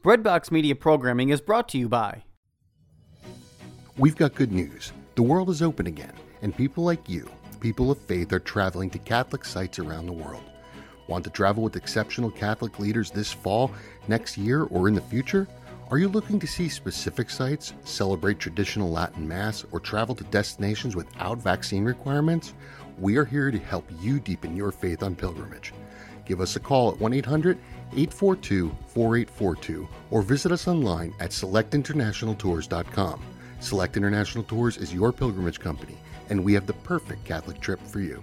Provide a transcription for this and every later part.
Breadbox Media programming is brought to you by... We've got good news. The world is open again, and people like you, people of faith, are traveling to Catholic sites around the world. Want to travel with exceptional Catholic leaders this fall, next year, or in the future? Are you looking to see specific sites, celebrate traditional Latin Mass, or travel to destinations without vaccine requirements? We are here to help you deepen your faith on pilgrimage. Give us a call at 1-800-842-4842 or visit us online at selectinternationaltours.com. Select International Tours is your pilgrimage company, and we have the perfect Catholic trip for you.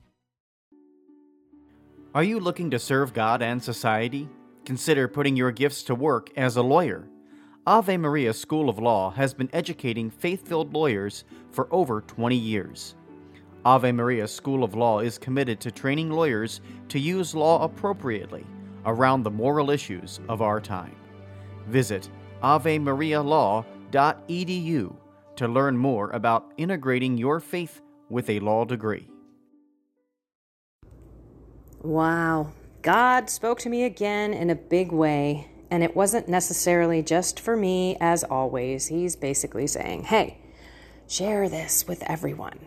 Are you looking to serve God and society? Consider putting your gifts to work as a lawyer. Ave Maria School of Law has been educating faith-filled lawyers for over 20 years. Ave Maria School of Law is committed to training lawyers to use law appropriately around the moral issues of our time. Visit avemarialaw.edu to learn more about integrating your faith with a law degree. Wow. God spoke to me again in a big way, and it wasn't necessarily just for me, as always. He's basically saying, hey, share this with everyone.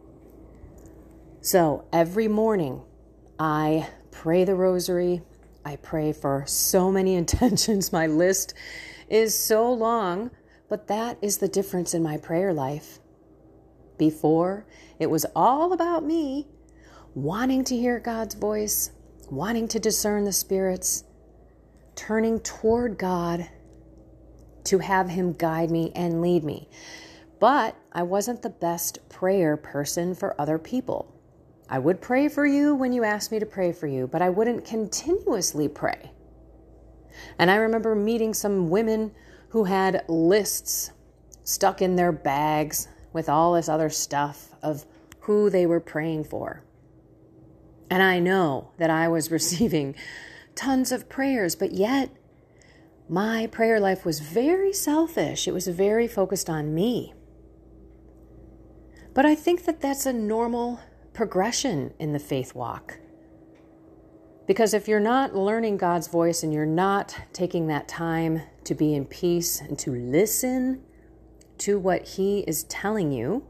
So every morning, I pray the rosary. I pray for so many intentions. My list is so long, but that is the difference in my prayer life. Before, it was all about me, wanting to hear God's voice, wanting to discern the spirits, turning toward God to have Him guide me and lead me. But I wasn't the best prayer person for other people. I would pray for you when you asked me to pray for you, but I wouldn't continuously pray. And I remember meeting some women who had lists stuck in their bags with all this other stuff of who they were praying for. And I know that I was receiving tons of prayers, but yet my prayer life was very selfish. It was very focused on me. But I think that that's a normal progression in the faith walk. Because if you're not learning God's voice and you're not taking that time to be in peace and to listen to what He is telling you,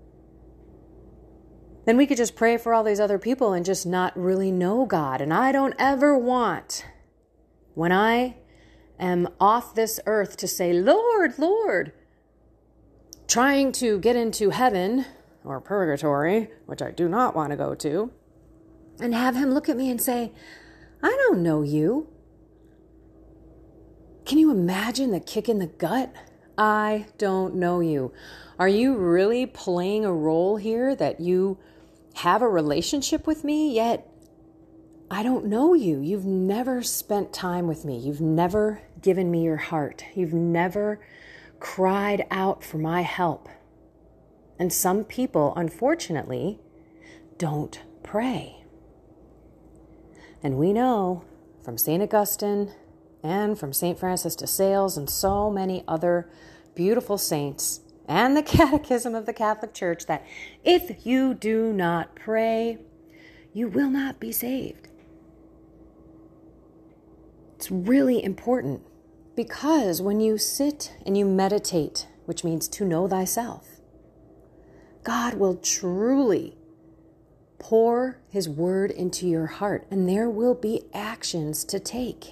then we could just pray for all these other people and just not really know God. And I don't ever want, when I am off this earth, to say, Lord, Lord, trying to get into heaven or purgatory, which I do not want to go to, and have Him look at me and say, I don't know you. Can you imagine the kick in the gut? I don't know you. Are you really playing a role here that you have a relationship with me, yet I don't know you? You've never spent time with me. You've never given me your heart. You've never cried out for my help. And some people, unfortunately, don't pray. And we know from St. Augustine and from St. Francis de Sales and so many other beautiful saints and the Catechism of the Catholic Church that if you do not pray, you will not be saved. It's really important because when you sit and you meditate, which means to know thyself, God will truly pour His word into your heart, and there will be actions to take.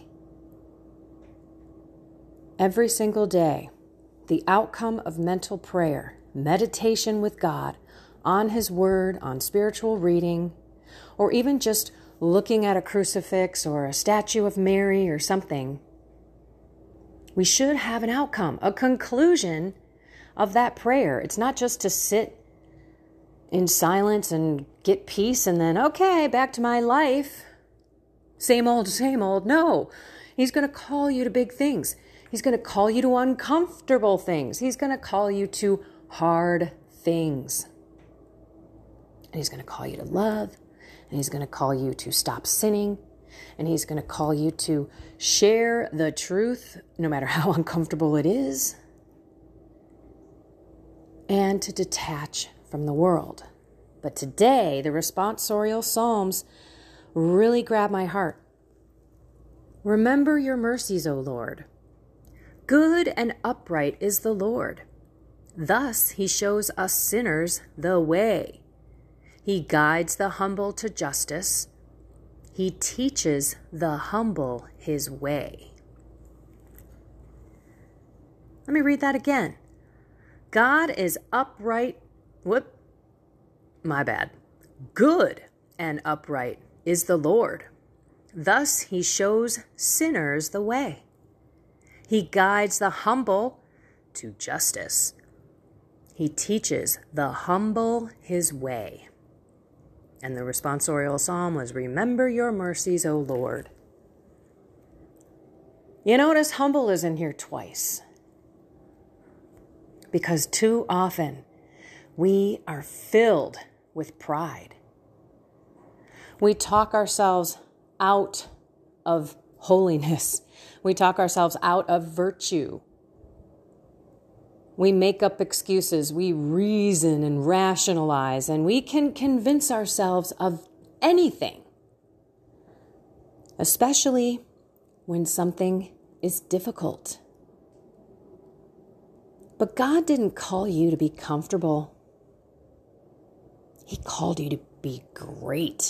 Every single day, the outcome of mental prayer, meditation with God, on His word, on spiritual reading, or even just looking at a crucifix or a statue of Mary or something, we should have an outcome, a conclusion of that prayer. It's not just to sit in silence and get peace and then, okay, back to my life. Same old, same old. No, He's going to call you to big things. He's going to call you to uncomfortable things. He's going to call you to hard things. And He's going to call you to love. And He's going to call you to stop sinning. And He's going to call you to share the truth, no matter how uncomfortable it is. And to detach from the world. But today, the responsorial psalms really grab my heart. Remember your mercies, O Lord. Good and upright is the Lord. Thus he shows us sinners the way. He guides the humble to justice. He teaches the humble his way. Let me read that again. God is upright. Good and upright is the Lord. Thus he shows sinners the way. He guides the humble to justice. He teaches the humble his way. And the responsorial psalm was, Remember your mercies, O Lord. You notice humble is in here twice. Because too often we are filled with pride. We talk ourselves out of holiness. We talk ourselves out of virtue. We make up excuses. We reason and rationalize, and we can convince ourselves of anything, especially when something is difficult. But God didn't call you to be comfortable. He called you to be great.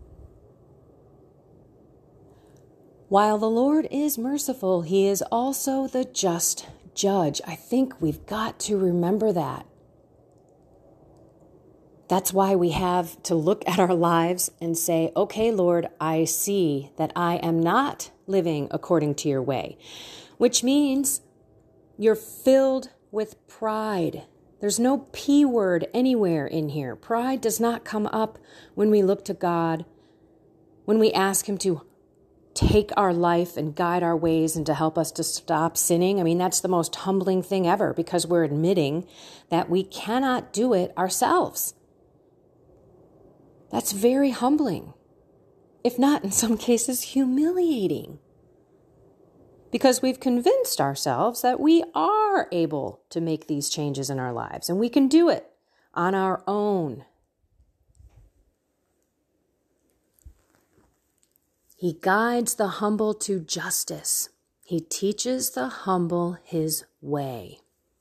While the Lord is merciful, he is also the just judge. I think we've got to remember that. That's why we have to look at our lives and say, okay, Lord, I see that I am not living according to your way, which means you're filled with pride. There's no P word anywhere in here. Pride does not come up when we look to God, when we ask him to take our life and guide our ways and to help us to stop sinning. I mean, that's the most humbling thing ever, because we're admitting that we cannot do it ourselves. That's very humbling, if not in some cases humiliating, because we've convinced ourselves that we are able to make these changes in our lives and we can do it on our own. He guides the humble to justice. He teaches the humble his way.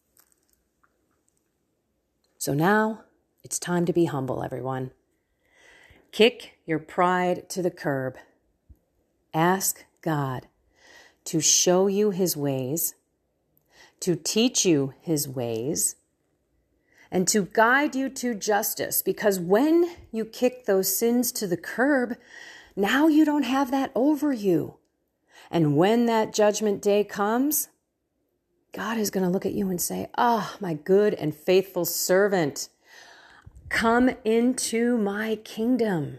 So now it's time to be humble, everyone. Kick your pride to the curb. Ask God to show you his ways, to teach you his ways, and to guide you to justice. Because when you kick those sins to the curb, now you don't have that over you. And when that judgment day comes, God is going to look at you and say, my good and faithful servant, come into my kingdom.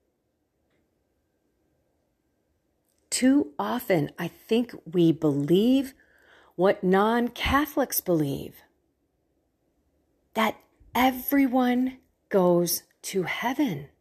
Too often, I think we believe what non-Catholics believe, that everyone goes to heaven.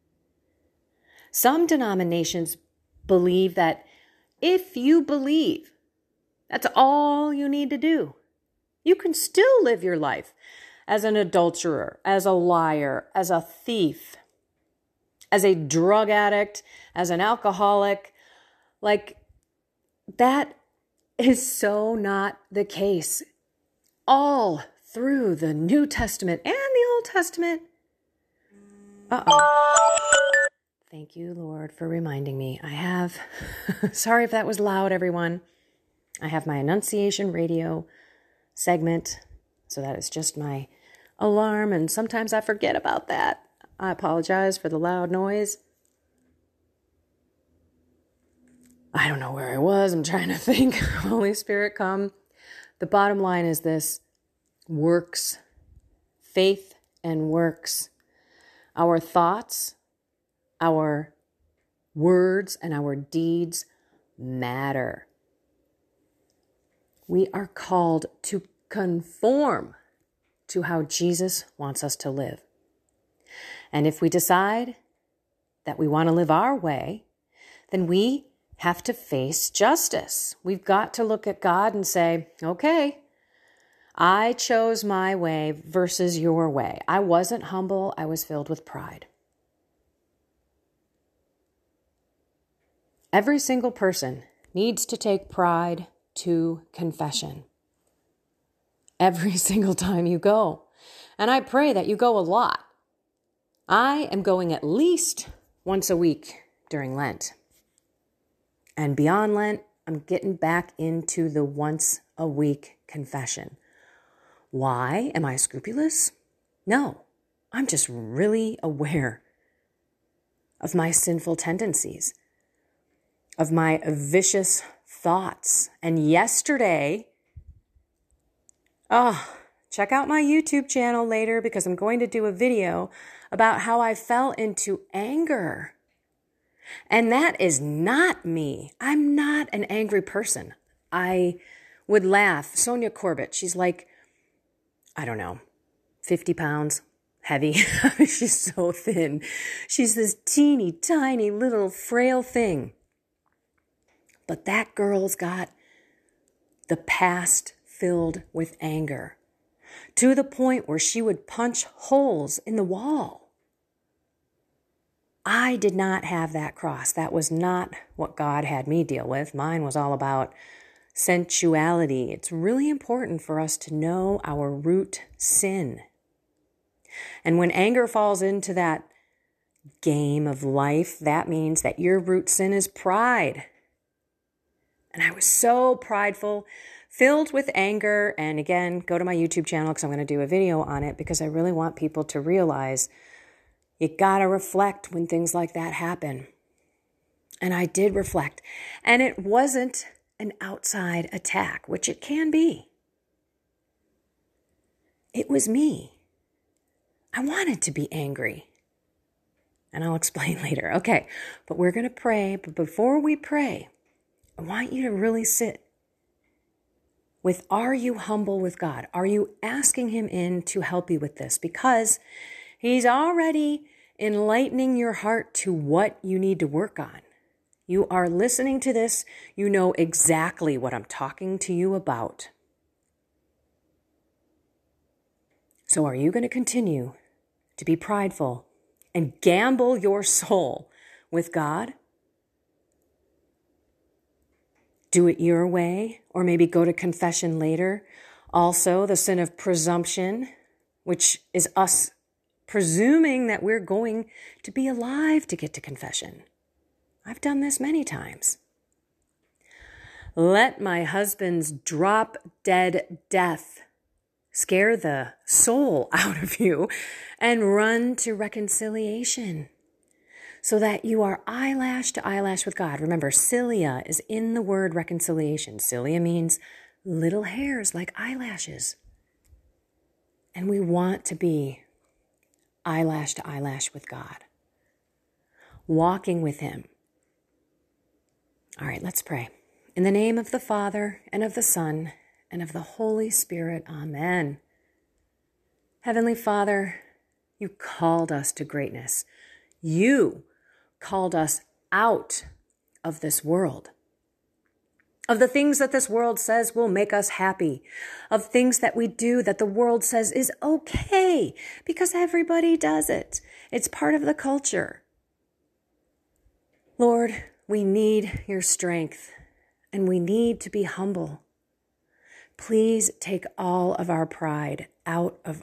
Some denominations believe that if you believe, that's all you need to do. You can still live your life as an adulterer, as a liar, as a thief, as a drug addict, as an alcoholic. Like, that is so not the case. All through the New Testament and the Old Testament. Thank you, Lord, for reminding me. I have, sorry if that was loud, everyone. I have my Annunciation radio segment, so that is just my alarm, and sometimes I forget about that. I apologize for the loud noise. I don't know where I was. I'm trying to think. Holy Spirit, come. The bottom line is this: works, faith and works. Our thoughts, our words, and our deeds matter. We are called to conform to how Jesus wants us to live. And if we decide that we want to live our way, then we have to face justice. We've got to look at God and say, okay, I chose my way versus your way. I wasn't humble. I was filled with pride. Every single person needs to take pride to confession. Every single time you go. And I pray that you go a lot. I am going at least once a week during Lent. And beyond Lent, I'm getting back into the once a week confession. Why? Am I scrupulous? No, I'm just really aware of my sinful tendencies, of my vicious thoughts. And yesterday, check out my YouTube channel later because I'm going to do a video about how I fell into anger. And that is not me. I'm not an angry person. I would laugh. Sonia Corbett, she's like, I don't know, 50 pounds, heavy. She's so thin. She's this teeny tiny little frail thing. But that girl's got the past filled with anger to the point where she would punch holes in the wall. I did not have that cross. That was not what God had me deal with. Mine was all about sensuality. It's really important for us to know our root sin. And when anger falls into that game of life, that means that your root sin is pride. And I was so prideful, filled with anger. And again, go to my YouTube channel because I'm going to do a video on it because I really want people to realize you got to reflect when things like that happen. And I did reflect. And it wasn't an outside attack, which it can be. It was me. I wanted to be angry. And I'll explain later. Okay, but we're going to pray. But before we pray, I want you to really sit with, are you humble with God? Are you asking him in to help you with this? Because he's already enlightening your heart to what you need to work on. You are listening to this. You know exactly what I'm talking to you about. So are you going to continue to be prideful and gamble your soul with God? Do it your way, or maybe go to confession later. Also, the sin of presumption, which is us presuming that we're going to be alive to get to confession. I've done this many times. Let my husband's drop-dead death scare the soul out of you and run to reconciliation so that you are eyelash to eyelash with God. Remember, cilia is in the word reconciliation. Cilia means little hairs like eyelashes. And we want to be eyelash to eyelash with God, walking with him. All right, let's pray. In the name of the Father, and of the Son, and of the Holy Spirit, amen. Heavenly Father, you called us to greatness. You called us out of this world, of the things that this world says will make us happy, of things that we do that the world says is okay because everybody does it. It's part of the culture. Lord, we need your strength and we need to be humble. Please take all of our pride out of